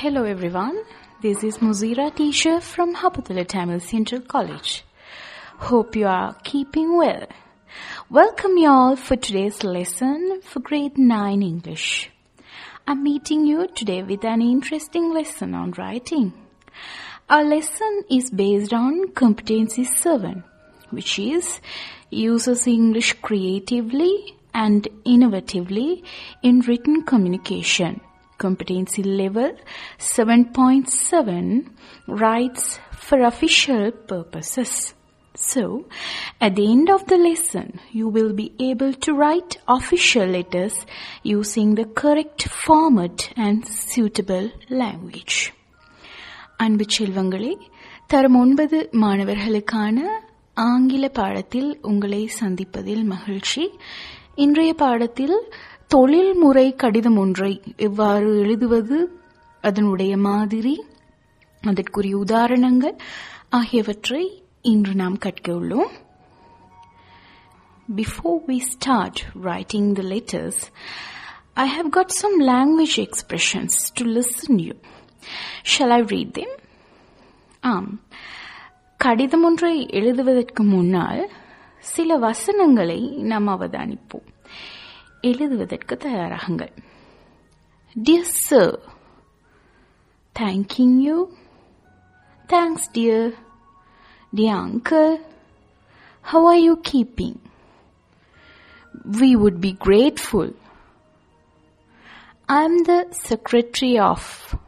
Hello everyone, this is Muzira teacher from Haputhala Tamil Central College. Hope you are keeping well. Welcome you all for today's lesson for grade 9 English. I'm meeting you today with an interesting lesson on writing. Our lesson is based on competency 7, which is uses English creatively and innovatively in written communication. Competency level 7.7 writes for official purposes. So, at the end of the lesson, you will be able to write official letters using the correct format and suitable language. அன்பு செல்வங்களே, தரம் 9 மாணவர்களுக்கான ஆங்கில பாடத்தில் உங்களை சந்திப்பதில் மகிழ்ச்சி. இன்றைய பாடத்தில் தொழில்முறை கடிதம் ஒன்றை எவ்வாறு எழுதுவது, அதனுடைய மாதிரி, அதற்குரிய உதாரணங்கள் ஆகியவற்றை இன்று நாம் கற்க உள்ளோம். Before we start writing the letters, I have got some language expressions to listen you. Shall I read them? கடிதம் ஒன்றை எழுதுவதற்கு முன்னால் சில வசனங்களை நாம் அவதானிப்போம். எழுதுவதற்கு தயாராகுங்கள். Dear sir, thanking you. Thanks dear. Dear uncle, how are you keeping? We would be grateful. I'm the secretary of.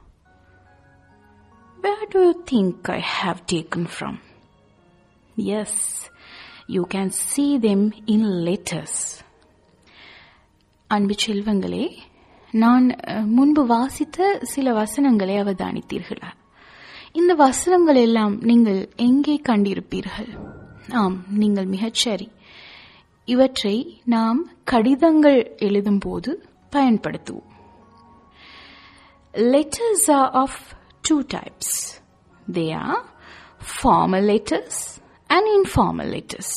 Where do you think I have taken from? Yes, you can see them in letters. அன்பு செல்வங்களே, நான் முன்பு வாசித்த சில வசனங்களை அவதானித்தீர்களா? இந்த வசனங்கள் எல்லாம் நீங்கள் எங்கே கண்டிருப்பீர்கள்? ஆம், நீங்கள் மிகச்சரி. இவற்றை நாம் கடிதங்கள் எழுதும் போது பயன்படுத்துவோம். Letters are of two types. They are formal letters and informal letters.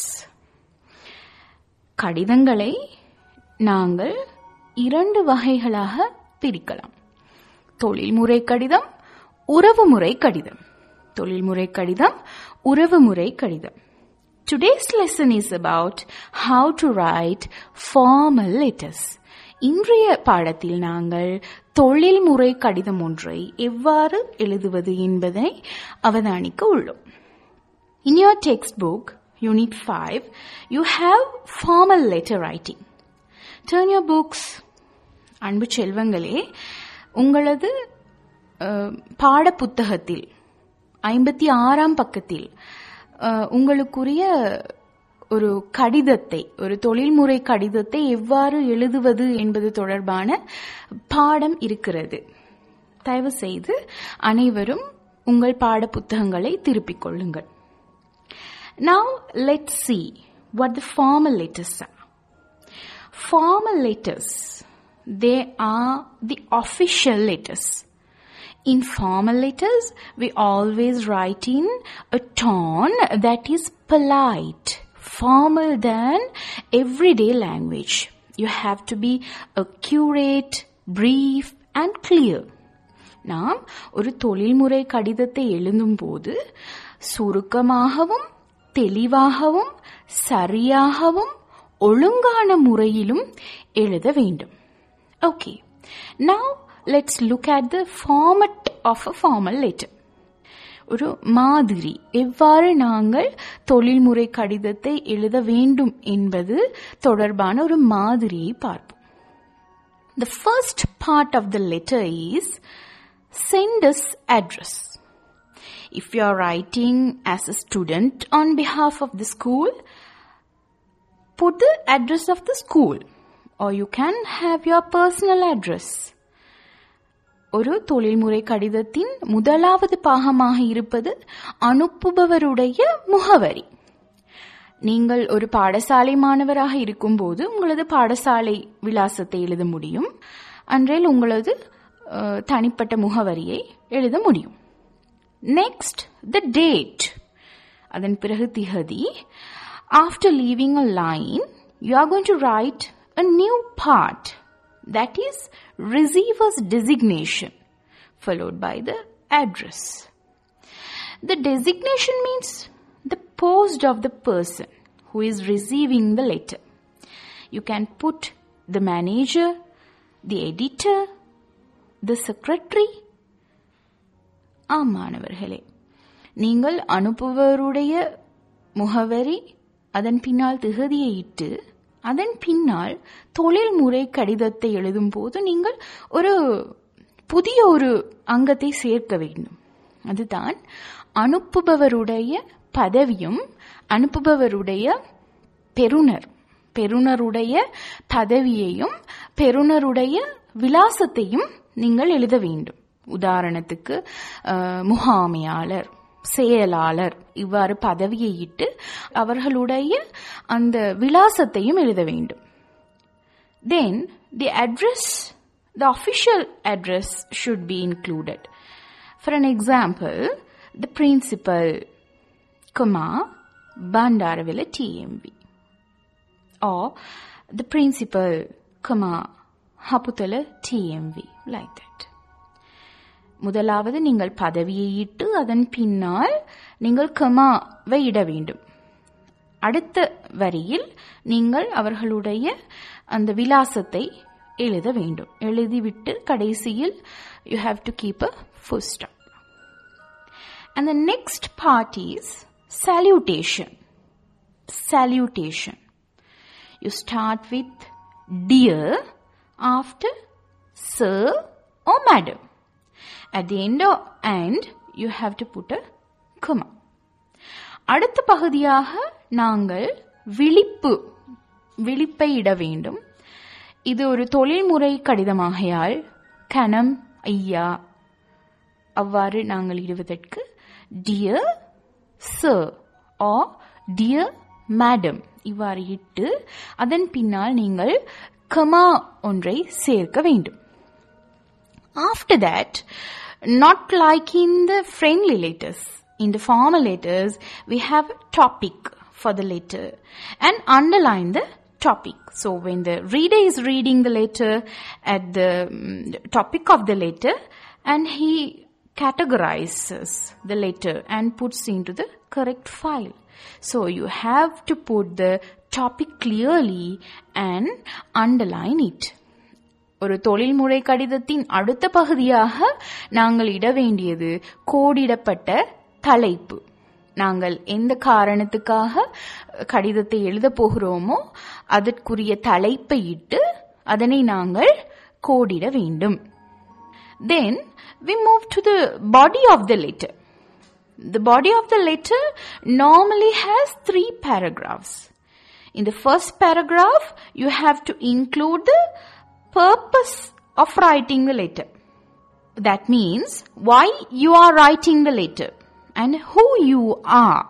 கடிதங்களை நாங்கள் 2 வகைகளாக பிரிக்கலாம். தொழில்முறை கடிதம், உறவுமுறை கடிதம். தொழில்முறை கடிதம், உறவுமுறை கடிதம். Today's lesson is about how to write formal letters. இன்றைய பாடத்தில் நாங்கள் தொழில்முறை கடிதம் ஒன்றை எவ்வாறு எழுதுவது என்பதை அவதானிக்க உள்ளோம். In your textbook, Unit 5, you have formal letter writing. Turn your books. அன்பு செல்வங்களே, உங்களது பாட புத்தகத்தில் 56ஆம் பக்கத்தில் உங்களுக்குரிய ஒரு கடிதத்தை, ஒரு தொழில்முறை கடிதத்தை எவ்வாறு எழுதுவது என்பது தொடர்பான பாடம் இருக்கிறது. தயவு செய்து அனைவரும் உங்கள் பாட புத்தகங்களை திருப்பிக் கொள்ளுங்கள். Now let's see what the formal letters are. Formal letters, they are the official letters. In formal letters, we always write in a tone that is polite, formal than everyday language. You have to be accurate, brief and clear. நாம் ஒரு தொழில்முறை கடிதத்தை எழுதும் போது சுருக்கமாகவும் தெளிவாகவும் சரியாகவும் ஒழுங்கான முறையிலும் எழுத வேண்டும். Okay, now let's look at the format of a formal letter. ஒரு மாதிரி, எவ்வாறு நாங்கள் தொழில்முறை கடிதத்தை எழுத வேண்டும் என்பது தொடர்பான ஒரு மாதிரியை பார்ப்போம். The first part of the letter is sender's address. If you are writing as a student on behalf of the school, put the address of the school, or you can have your personal address. ஒரு தொழில்முறை கடிதத்தின் முதலாவது பாகமாக இருப்பது அனுப்புபவருடைய முகவரி. நீங்கள் ஒரு பாடசாலை மாணவராக இருக்கும்போது உங்களது பாடசாலை விலாசத்தை எழுத முடியும். அன்றையில் உங்களது தனிப்பட்ட முகவரியை எழுத முடியும். Next, the date. அதன் பிறகு திகதி. After leaving a line, you are going to write a new part, that is receiver's designation. followed by the address. The designation means the post of the person who is receiving the letter. You can put the manager, the editor, the secretary. ஆமானவர்களே, நீங்கள் அனுப்புபவருடைய முகவரி, அதன் பின்னால் திகதியை இட்டு, அதன் பின்னால் தொழில்முறை கடிதத்தை எழுதும் போது நீங்கள் ஒரு புதிய ஒரு அங்கத்தை சேர்க்க வேண்டும். அதுதான் அனுப்புபவருடைய பதவியும் அனுப்புபவருடைய பெறுநருடைய பதவியையும் பெறுநருடைய விலாசத்தையும் நீங்கள் எழுத வேண்டும். உதாரணத்துக்கு முகாமையாளர், செயலாளர் இவ்வாறு பதவியை இட்டு அவர்களுடைய அந்த விலாசத்தையும் எழுத வேண்டும். Then the address, the official address should be included. For an example, the principal, Bandaravilla TMV, or the principal, Haputala TMV, like that. முதலாவது நீங்கள் பதவியை இட்டு அதன் பின்னால் நீங்கள் கமாவை இட வேண்டும். அடுத்த வரியில் நீங்கள் அவர்களுடைய அந்த விலாசத்தை எழுத வேண்டும். எழுதிவிட்டு கடைசியில் you have to keep a full stop. And the next part is salutation. Salutation. You start with dear, after sir or madam. At the end you have to put a comma. அடுத்த பகுதியாக நாங்கள் விழிப்பை இட வேண்டும். இது ஒரு தொழில்முறை கடிதமாகையால் கணம், ஐயா அவ்வாறு நாங்கள் இடுவதற்கு dear sir or dear madam இவ்வாறு இட்டு அதன் பின்னால் நீங்கள் கமா ஒன்றை சேர்க்க வேண்டும். After that, not like in the friendly letters, in the formal letters, we have a topic for the letter and underline the topic. So when the reader is reading the letter at the topic of the letter, and he categorizes the letter and puts into the correct file. So you have to put the topic clearly and underline it. ஒரு தொழில்முறை கடிதத்தின் அடுத்த பகுதியாக நாங்கள் இட வேண்டியது கோடிடப்பட்ட தலைப்பு. நாங்கள் எந்த காரணத்துக்காக கடிதத்தை எழுத போகிறோமோ அதற்குரிய தலைப்பை இட்டு அதனை நாங்கள் கோடிட வேண்டும். Then we move to the body of the letter. The body of the letter normally has 3 paragraphs. In the first paragraph, you have to include the purpose of writing the letter. That means why you are writing the letter and who you are.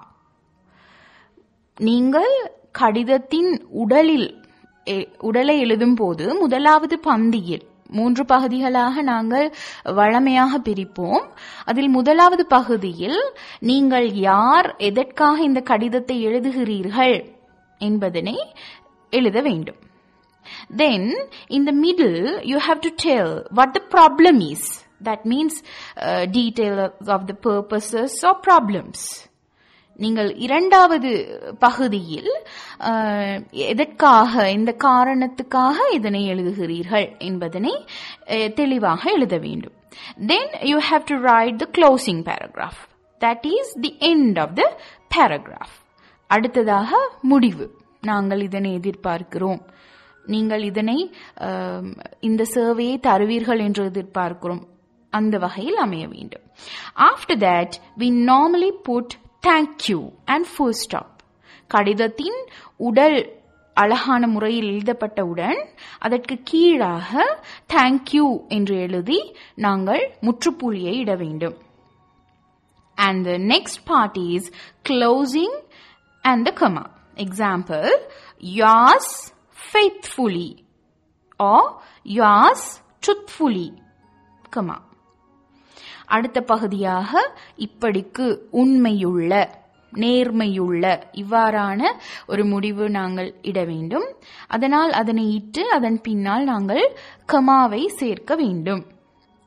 நீங்கள் கடிதத்தின் உடலை எழுதும் போது முதலாவது பந்தியில் 3 பகுதிகளாக நாங்கள் வழமையாக பிரிப்போம். அதில் முதலாவது பகுதியில் நீங்கள் யார், எதற்காக இந்த கடிதத்தை எழுதுகிறீர்கள் என்பதனை எழுத வேண்டும். Then in the middle you have to tell what the problem is. That means details of the purposes or problems. நீங்கள் இரண்டாவது பகுதியில் எதற்காக, இந்த காரணத்துக்காக இதனை எழுதுகிறீர்கள் என்பதனை தெளிவாக எழுத வேண்டும். Then you have to write the closing paragraph. That is the end of the paragraph. அடுத்ததாக முடிவு. நாங்கள் இதனை எதிர்பார்க்கிறோம், நீங்கள் இதனை இந்த சேவையை தருவீர்கள் என்று எதிர்பார்க்கிறோம், அந்த வகையில் அமைய வேண்டும். After that we normally put thank you and full stop. கடிதத்தின் உடல் அழகான முறையில் எழுதப்பட்டவுடன் அதற்கு கீழாக thank you என்று எழுதி நாங்கள் முற்றுப்புள்ளியை இட வேண்டும். And the next part is closing and the comma. Example, yours faithfully or yours truthfully, comma. அடுத்த பகுதியாக இப்படிக்கு உண்மையுள்ள, நேர்மையுள்ள இவ்வாறான ஒரு முடிவு நாங்கள் இட வேண்டும். அதனால் அதனை இட்டு அதன் பின்னால் நாங்கள் கமாவை சேர்க்க வேண்டும்.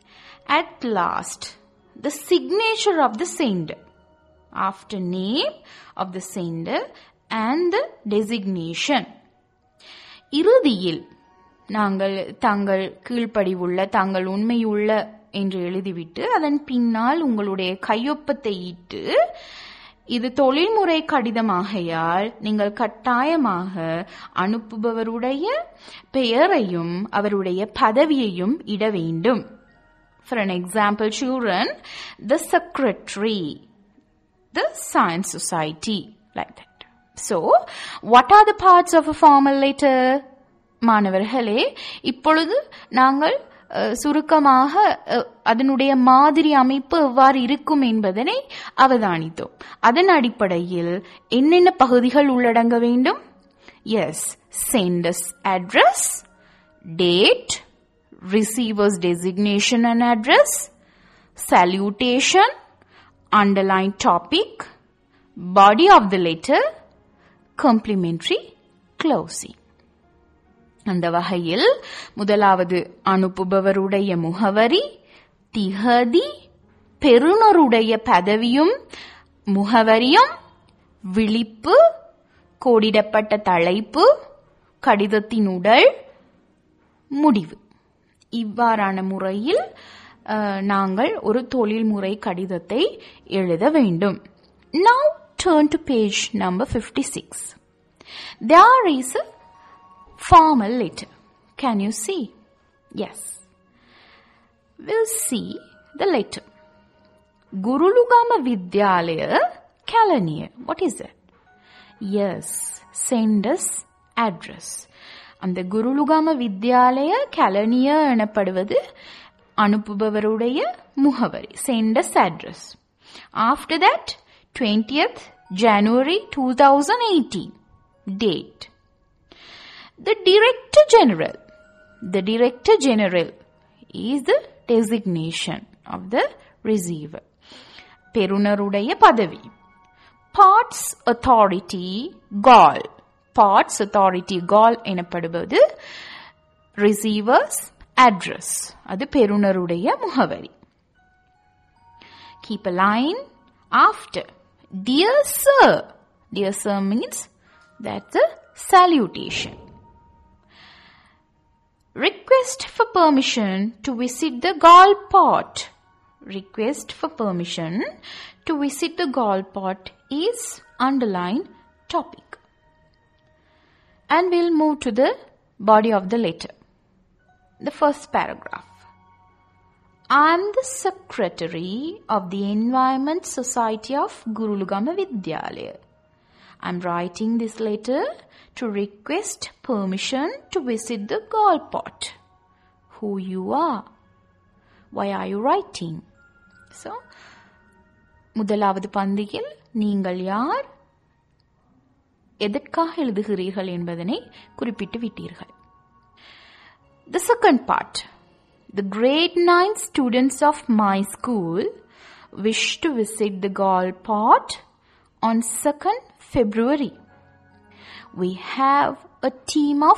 At last, the signature of the sender. After name of the sender and the designation. இறுதியில் நாங்கள் தங்கள் கீழ்ப்படிவுள்ள தாங்கள் உண்மையுள்ள என்று எழுதிவிட்டு அதன் பின்னால் உங்களுடைய கையொப்பத்தை இட்டு இது தொழில்முறை கடிதமாகையால் நீங்கள் கட்டாயமாக அனுப்புபவருடைய பெயரையும் அவருடைய பதவியையும் இட வேண்டும். For an example, children, the secretary, the science society, like that. So, what are the parts of a formal letter? மாணவர்களே, இப்பொழுது நாங்கள் சுருக்கமாக அதனுடைய மாதிரி அமைப்பு எவ்வாறு இருக்கும் என்பதனை அவதானித்தோம். அதன் அடிப்படையில் என்னென்ன பகுதிகள் உள்ளடங்க வேண்டும்? Yes, sender's address, date, receiver's designation and address, salutation, underlined topic, body of the letter, complimentary closing. அந்த வகையில் முதலாவது அனுப்புபவருடைய முகவரி, திகதி, பெறுநருடைய பதவியும் முகவரியும், விளிப்பு, கோடிடப்பட்ட தலைப்பு, கடிதத்தின் உடல், முடிவு. இவ்வாறான முறையில் நாங்கள் ஒரு தொழில்முறை கடிதத்தை எழுத வேண்டும். Now turn to page number 56. There is a formal letter. Can you see? Yes. We'll see the letter. Gurulugama Vidyalaya, Kalaniya. What is that? Yes, sender's address. அந்த குருலுகாம வித்யாலய கலனிய எனப்படுவது அனுப்புபவருடைய முகவரி, sender's address. After that, 20th January 2018, date. The Director General. The Director General is the designation of the receiver. பெறுநருடைய பதவி. Parts Authority, GAL. Parts Authority, GAL எனப்படுவது receiver's address. அது பெறுநருடைய முகவரி. Keep a line after. Dear Sir. Dear Sir means that's a salutation. Request for permission to visit the Galle Pot. Request for permission to visit the Galle Pot is underlined topic. And we'll move to the body of the letter. The first paragraph. I am the secretary of the Environment Society of Gurulugama Vidyalaya. I am writing this letter to request permission to visit the Galle Pot. Who you are? Why are you writing? So, முதலாவது பந்தியில் நீங்கள் யார், எதற்காக எழுதுகிறீர்கள் என்பதனை குறிப்பிட்டு விட்டீர்கள். The second part. The grade 9 students of my school wish to visit the Galle Pot on 2nd February. We have a team of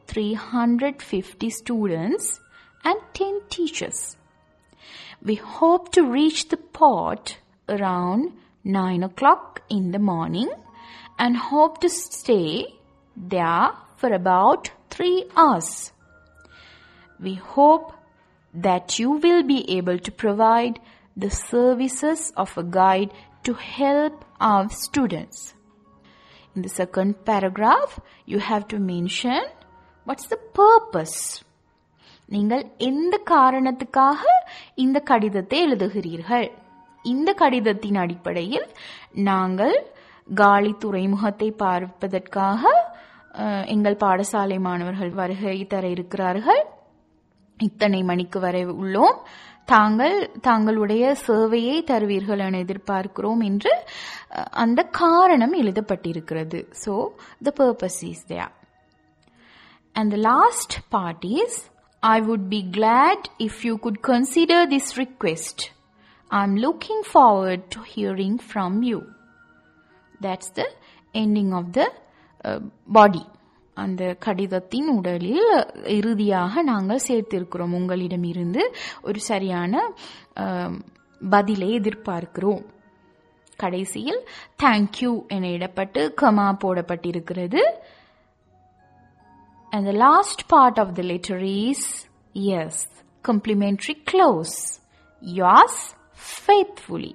350 students and 10 teachers. We hope to reach the pot around 9 o'clock in the morning and hope to stay there for about 3 hours. We hope that you will be able to provide the services of a guide to help our students. In the second paragraph, you have to mention what's the purpose. நீங்கள் எந்த காரணத்துக்காக இந்த கடிதத்தை எழுதுகிறீர்கள். இந்த கடிதத்தின் அடிப்படையில் நாங்கள் காலி துறைமுகத்தை பார்ப்பதற்காக எங்கள் பாடசாலை மாணவர்கள் வருகை தர இருக்கிறார்கள். இத்தனை மணிக்கு வரை உள்ளோம். தாங்களுடைய சேவையை தருவீர்கள் என எதிர்பார்க்கிறோம் என்று அந்த காரணம் எழுதப்பட்டிருக்கிறது. So, the purpose is there. And the last part is, I would be glad if you could consider this request. I'm looking forward to hearing from you. That's the ending of the body. அந்த கடிதத்தின் உடலில் இறுதியாக நாங்கள் சேர்த்திருக்கிறோம். உங்களிடமிருந்து ஒரு சரியான பதிலை எதிர்பார்க்கிறோம். கடைசியில் தேங்க்யூ என இடப்பட்டு கமா போடப்பட்டிருக்கிறது. And the last part of the letter is yes, complimentary close. Yours faithfully.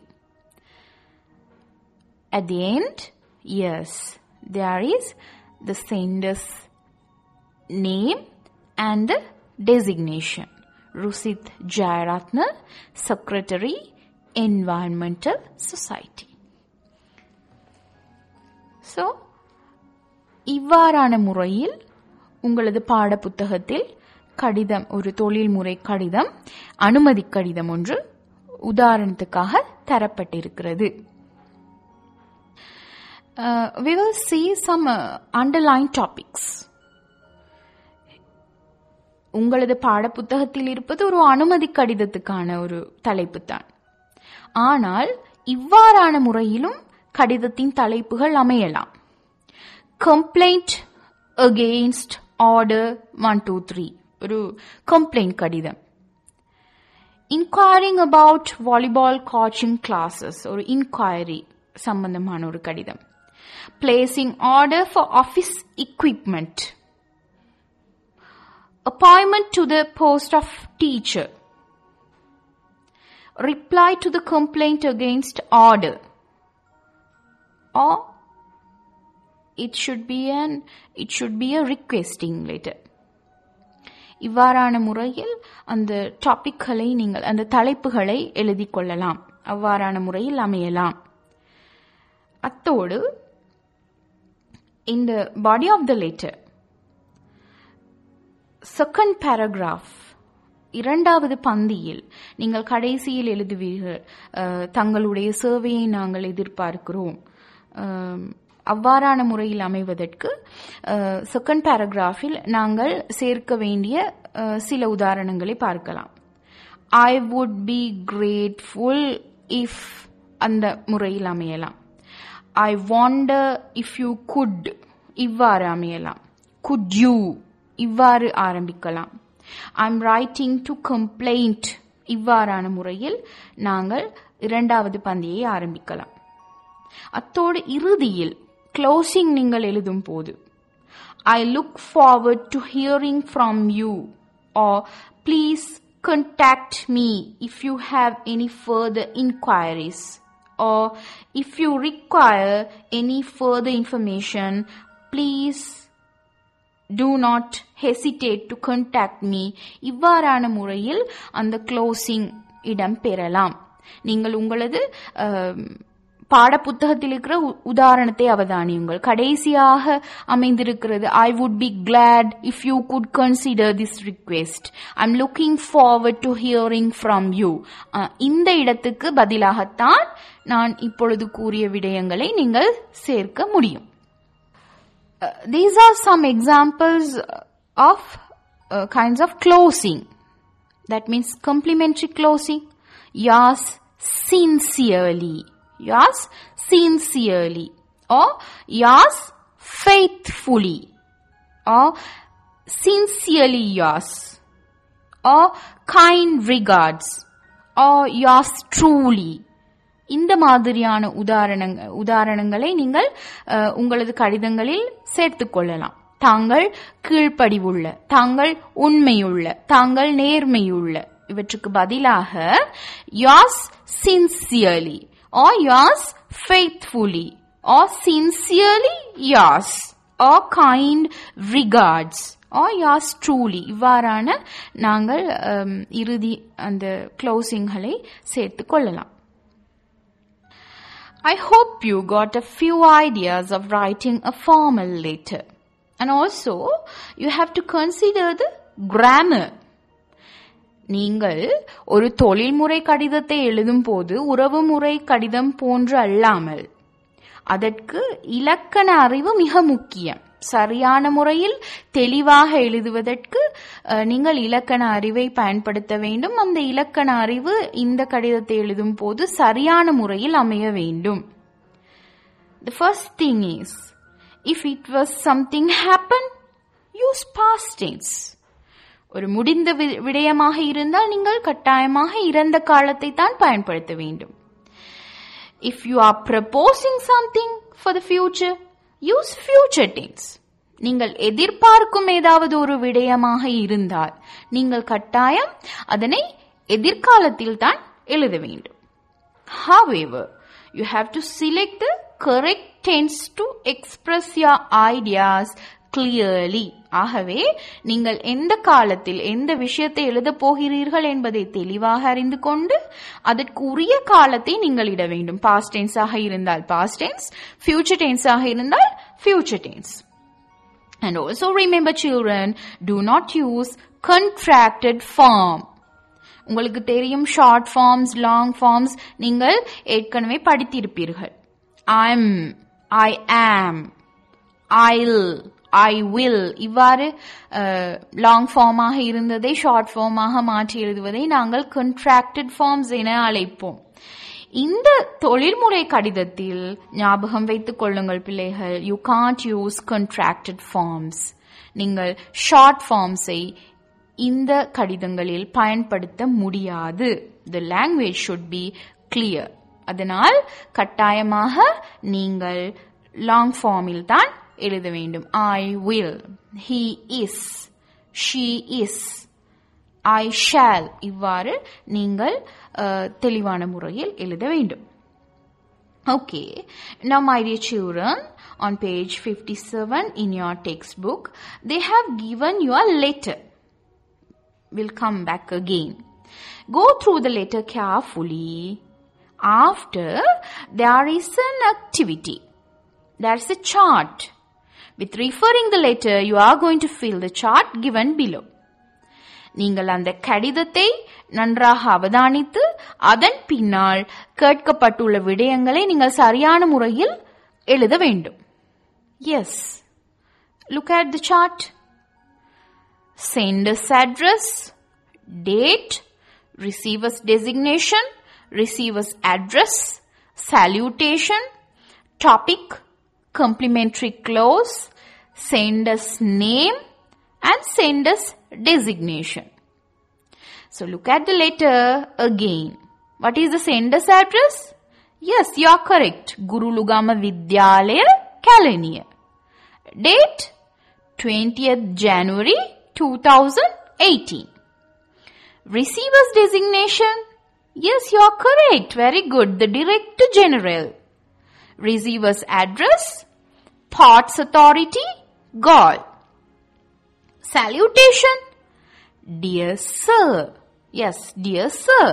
At the end, yes, there is the sender's name and the designation. Rusit Jayaratna, Secretary, Environmental Society. So, இவ்வாறான முறையில் உங்களது பாட புத்தகத்தில் கடிதம், ஒரு தொழில்முறை கடிதம், அனுமதி கடிதம் ஒன்று உதாரணத்துக்காக தரப்பட்டிருக்கிறது. We will see some underlined topics. உங்களது பாட புத்தகத்தில் இருப்பது ஒரு அனுமதி கடிதத்துக்கான ஒரு தலைப்பு தான். ஆனால் இவ்வாறான முறையிலும் கடிதத்தின் தலைப்புகள் அமையலாம். கம்ப்ளைண்ட் அகெயின்ஸ்ட் ஆர்டர் 123 ஒரு கம்ப்ளைண்ட் கடிதம். Inquiring about volleyball coaching classes ஒரு இன்குவயரி சம்பந்தமான ஒரு கடிதம். Placing order for office equipment. Appointment to the post of teacher. Reply to the complaint against order. Or it should be a requesting letter. இவ்வாறான முறையில் அந்த டாபிக்களை நீங்கள், அந்த தலைப்புகளை எழுதிக் கொள்ளலாம். அவ்வாறான முறையில் அமையலாம். அத்தோடு in the body of the letter, second paragraph, இரண்டாவது பந்தியில் நீங்கள் கடைசியில் எழுதுவீர்கள், தங்களுடைய சேவையை நாங்கள் எதிர்பார்க்கிறோம். அவ்வாறான முறையில் அமைவதற்கு செகண்ட் பேராகிராஃபில் நாங்கள் சேர்க்க வேண்டிய சில உதாரணங்களை பார்க்கலாம். I would be grateful if அந்த முறையில் அமையலாம். I wonder if you could இவ்வாறு அமையலாம். Could you இவ்வாறு ஆரம்பிக்கலாம். I'm writing to complaint இவ்வாறான முறையில் நாங்கள் இரண்டாவது பந்தியை ஆரம்பிக்கலாம். அத்தோடு இறுதியில் க்ளோசிங் நீங்கள் எழுதும் போது I look forward to hearing from you or please contact me if you have any further inquiries or if you require any further information please do not hesitate to contact me. இவ்வாறான முறையில் அந்த closing இடம் பெறலாம். நீங்கள் உங்களது பாட புத்தகத்தில் இருக்கிற உதாரணத்தை அவதானியுங்கள். கடைசியாக அமைந்திருக்கிறது I would be glad if you could consider this request. I'm looking forward to hearing from you. இந்த இடத்துக்கு பதிலாகத்தான் நான் இப்பொழுது கூறிய விடயங்களை நீங்கள் சேர்க்க முடியும். These are some examples of kinds of closing. That means complimentary closing. Yours sincerely. Yours sincerely. Or yours faithfully. Or sincerely yours. Or kind regards. Or yours truly. இந்த மாதிரியான உதாரணங்களை நீங்கள் உங்களது கடிதங்களில் சேர்த்துக் கொள்ளலாம். தாங்கள் கீழ்ப்படிவுள்ள, தாங்கள் உண்மையுள்ள, தாங்கள் நேர்மையுள்ள இவற்றுக்கு பதிலாக yours sincerely or yours faithfully or sincerely yours or kind regards or yours truly இவ்வாறான நாங்கள் இறுதி அந்த க்ளோசிங்களை சேர்த்துக் கொள்ளலாம். I hope you got a few ideas of writing a formal letter. And also, you have to consider the grammar. நீங்கள் ஒரு தொழில்முறை கடிதத்தை எழுதும் போது உறவுமுறை கடிதம் போன்று அல்லாமல் அதற்கு இலக்கண அறிவு மிக முக்கியம். சரியான முறையில் தெளிவாக எழுதுவதற்கு நீங்கள் இலக்கண அறிவை பயன்படுத்த வேண்டும். அந்த இலக்கண அறிவு இந்த கடிதத்தை எழுதும் போது சரியான முறையில் அமைய வேண்டும். The first thing is, if it was something happened, use past tense. ஒரு முடிந்த விடயமாக இருந்தால் நீங்கள் கட்டாயமாக இறந்த காலத்தை தான் பயன்படுத்த வேண்டும். If you are proposing something for the future, use future tense. நீங்கள் எதிர்பார்க்கும் ஏதாவது ஒரு விடயமாக இருந்தால் நீங்கள் கட்டாயம் அதனை எதிர்காலத்தில் தான் எழுத வேண்டும். However, you have to select the correct tense to express your ideas clearly. ஆகவே நீங்கள் எந்த காலத்தில் எந்த விஷயத்தை எழுதப் போகிறீர்கள் என்பதை தெளிவாக அறிந்து கொண்டு அதற்கு உரிய காலத்தை நீங்கள் இட வேண்டும். பாஸ்ட் டென்ஸ் ஆக இருந்தால் பாஸ்ட் டென்ஸ், ஃபியூச்சர் டென்ஸ் ஆக இருந்தால் future tense. And also remember children, do not use contracted form. உங்களுக்கு தெரியும் ஷார்ட் ஃபார்ம்ஸ், லாங் ஃபார்ம்ஸ் நீங்கள் ஏற்கனவே படித்திருப்பீர்கள். I'm, I am, I'll, I will இவ்வாறு லாங் ஃபார்மாக இருந்ததை ஷார்ட் ஃபார்மாக மாற்றி எழுதுவதை நாங்கள் contracted forms என அழைப்போம். இந்த தொழில்முறை கடிதத்தில் ஞாபகம் வைத்துக் கொள்ளுங்கள் பிள்ளைகள், you can't use contracted forms. நீங்கள் ஷார்ட் ஃபார்ம்ஸை இந்த கடிதங்களில் பயன்படுத்த முடியாது. The language should be clear. அதனால் கட்டாயமாக நீங்கள் லாங் ஃபார்மில் தான் எழுத வேண்டும். I will, he is, she is, I shall இவ்வாறு நீங்கள் தெளிவான முறையில் எழுத வேண்டும். Okay, now my dear children, on page 57 in your textbook, they have given you a letter. We'll come back again. Go through the letter carefully. After, there is an activity. There's a chart. With referring the letter, you are going to fill the chart given below. நீங்கள் அந்த கடிதத்தை நன்றாக அவதானித்து அதன் பின்னால் கேட்கப்பட்டுள்ள விடயங்களை நீங்கள் சரியான முறையில் எழுத வேண்டும். Yes. Look at the chart. Sender's address, date, receiver's designation, receiver's address, salutation, topic, complimentary clause, sender's name, and sender's designation. So look at the letter again. What is the sender's address? Yes, you are correct. Guru Lugama Vidyalaya, Kalaniya. Date 20th January 2018. Receiver's designation? Yes, you are correct. Very good. The Director General. Receiver's address? Ports Authority, Galle. Salutation? Dear Sir. Yes, dear Sir.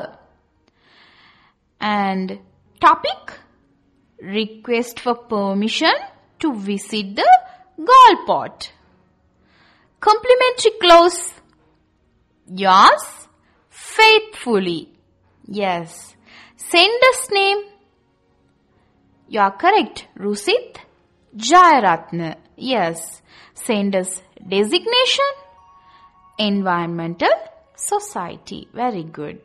And topic? Request for permission to visit the Galle port. Complimentary clause? Yours faithfully. Yes. Sender's name? You are correct. Rusit Jayaratne. Yes. Sender's designation? Environmental Society. Very good.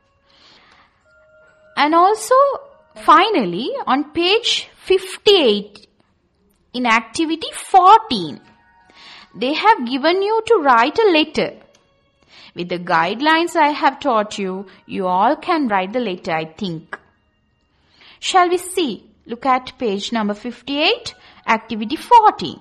And also, finally, on page 58, in activity 14, they have given you to write a letter. With the guidelines I have taught you, you all can write the letter, I think. Shall we see? Look at page number 58, activity 14.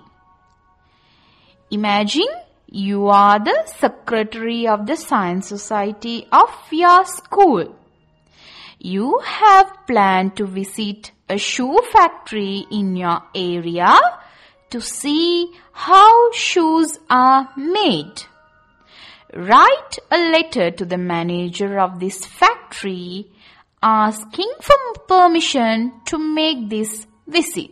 Imagine you are the secretary of the Science Society of your school. You have planned to visit a shoe factory in your area to see how shoes are made. Write a letter to the manager of this factory asking for permission to make this visit.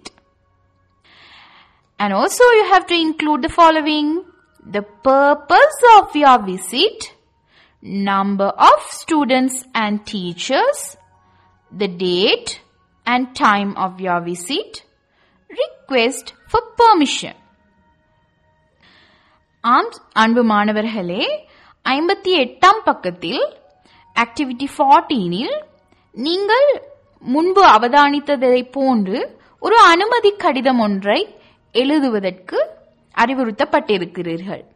And also you have to include the following: the purpose of your visit, number of students and teachers, the date and time of your visit, request for permission. அன்பு மாணவர்களே, 58ஆம் பக்கத்தில் activity 14இல் நீங்கள் முன்பு அவதானித்ததை போன்று ஒரு அனுமதி கடிதம் ஒன்றை எழுதுவதற்கு அறிவுறுத்தப்பட்டிருக்கிறீர்கள்.